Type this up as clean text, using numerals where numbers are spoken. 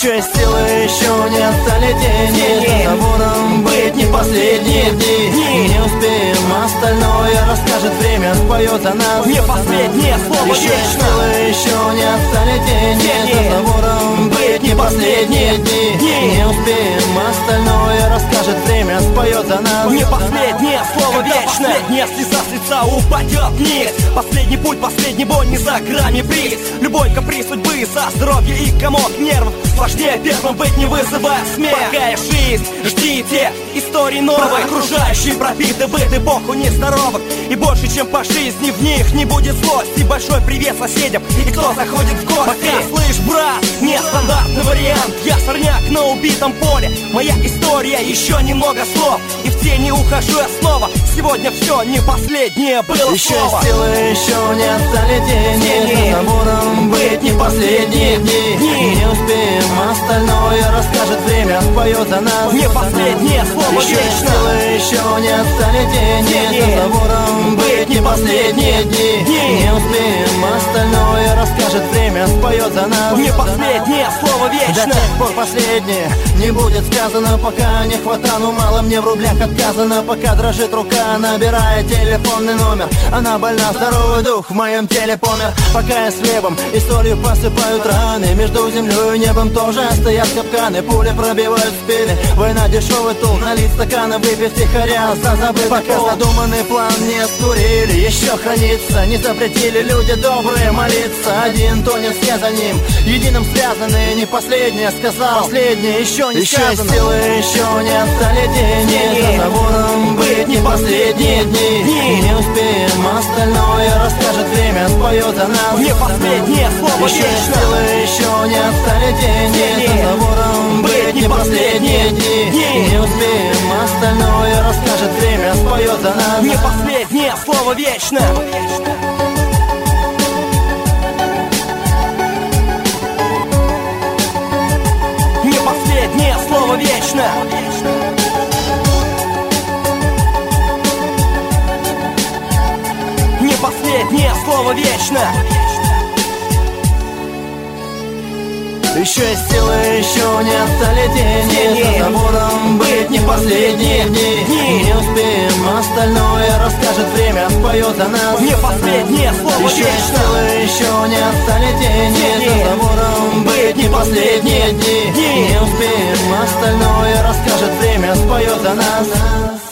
Еще есть силы, еще нет столетий. За забором быть не последние дни. Не успеем, остальное расскажет время, споет о нас. Не последнее слово еще вечно. Есть силы, еще нет столетий. За забором быть не последние дни. Не успеем, остальное расскажет время, споет о нас. Не последнее слово вечно. Последняя слеза с лица упадет вниз. Последний путь, последний бой, не за грани приз. Любой каприз судьбы за здоровье и комок нервов важнее первым быть, не вызывая смех. Пока есть жизнь, ждите истории новой. Окружающие пропиты быт эпоху нездоровых. И больше, чем по жизни, в них не будет злости. Большой привет соседям и кто заходит в гости. Пока, слышь, брат, нестандартный вариант. Я сорняк на убитом поле. Моя история, еще немного слов. И в тени ухожу я снова. Сегодня все не последнее было еще слово. Еще силы, еще нет столетий. За забором быть не последние дни. Не успеем, остальное расскажет время, споет о нас. Не последнее слово еще вечно. Силы, еще нет столетий. За забором быть не последние дни. Не успеем, остальное расскажет время, споет о нас. Не последнее слово вечно. До тех пор последнее не будет сказано, пока не хватану, мало мне в рублях отказано. Пока дрожит рука, набирая телефонный номер. Она больна, здоровый дух в моем теле помер. Пока я с хлебом и солью посыпают раны. Между землей и небом тоже стоят капканы. Пули пробивают спины, война дешевый тул. Налить стаканы, выпить втихаря за забытый. Пока задуманный план не скурили, еще хранится. Не запретили люди добрые молиться. Один тонет, все за ним, единым связаны. Не последнее сказал, последнее еще не сказано. Еще силы, еще нет столетий. За забором быть не последние дни. Не успеем, остальное расскажет время, споет о нас. Не последнее слово еще вечно. силы, еще нет столетий. За забором быть не последние дни. Не успеем, остальное расскажет время, споет о нас. Не последнее слово вечно. Не последнее слово вечно. Не последнее слово вечно. Еще есть силы, еще нет столетий. За забором быть не последние дни. Не успеем, остальное расскажет время, споет о нас. Не последнее слово еще вечно. Есть силы, еще нет столетий. За забором быть не последние дни. Не успеем, остальное расскажет время, споет о нас.